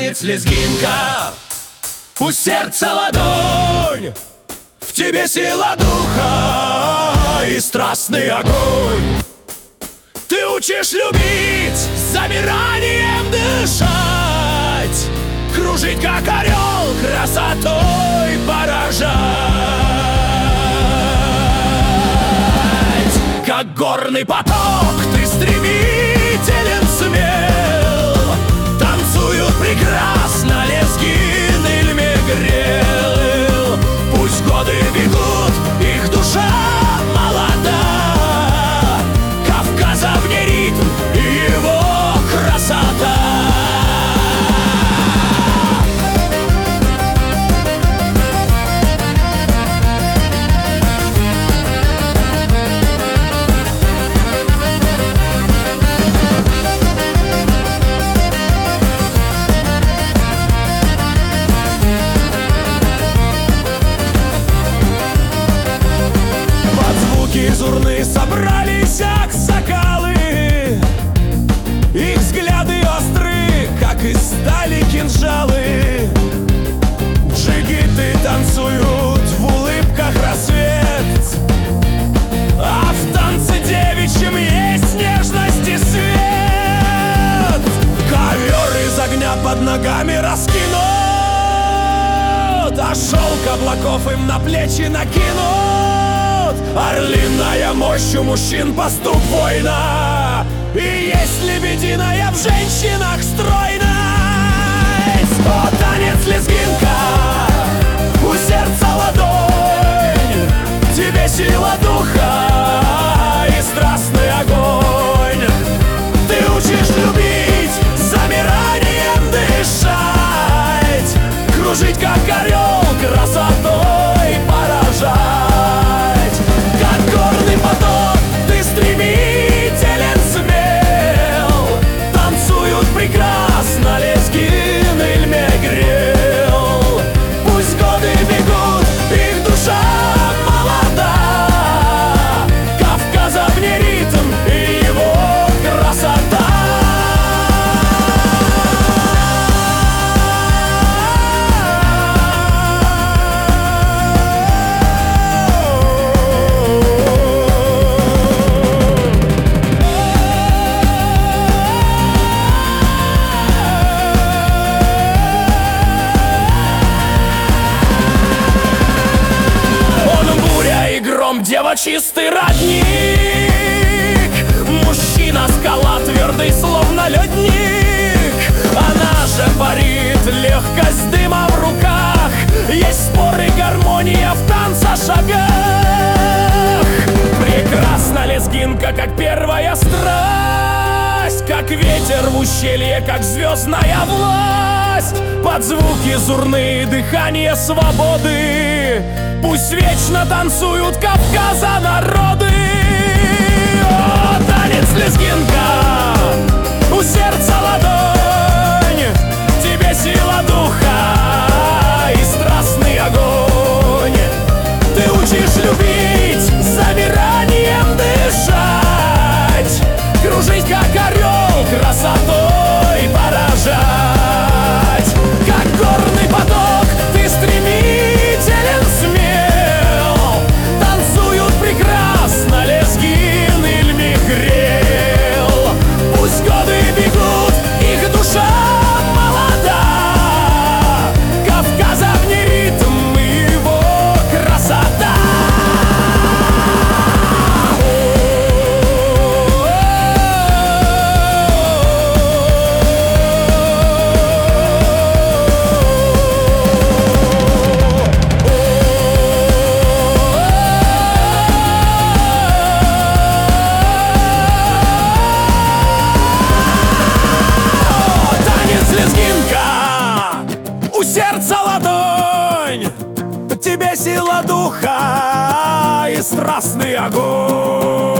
танец лезгинка, у сердца ладонь, в тебе сила духа и страстный огонь. Ты учишь любить, с замиранием дышать, кружить, как орел, красотой поражать. Как горный поток ты стремителен, смел, танцуют прекрасно лезгин и льмегрел. Пусть годы бегут, их душа молода, Кавказа вне ритм и его красота. Зурны собрались аксакалы, их взгляды остры, как из стали кинжалы. Джигиты танцуют в улыбках рассвет, а в танце девичьем есть нежность и свет. Ковер из огня под ногами раскинут, а шелк облаков им на плечи накинут. Орлиная мощь у мужчин, поступ воина, и есть лебединая в женщинах стройность. О, танец лезгинка, у сердца ладонь, в тебе сила духа и страстный огонь. Ты учишь любить, с замиранием дышать, кружить, как орел, красотой поражать. Горный поток, ты стремителен, смел, танцуют прекрасно лезгин и льмегрел. Пусть годы бегут, их душа молода, Кавказа вне ритм и его красота. Дева чистый родник, мужчина скала твердый, словно ледник. Она же парит, легкость дыма в руках, есть споры, гармония в танцошагах. Прекрасна лезгинка, как первая страсть, как ветер в ущелье, как звездная власть. Под звуки зурны дыхание свободы, пусть вечно танцуют Кавказа народы. О, танец лезгинка, у сердца ладонь, в тебе сила духа и страстный огонь. Ты учишь любить, с замиранием дышать, кружить, как орел, красотой поражать. Как горный поток, ты стремителен, смел, танцуют прекрасно лезгин и льмегрел. Пусть годы бегут, их душа молода, Кавказа вне ритм и его красота. Сердце ладонь, в тебе сила духа и страстный огонь.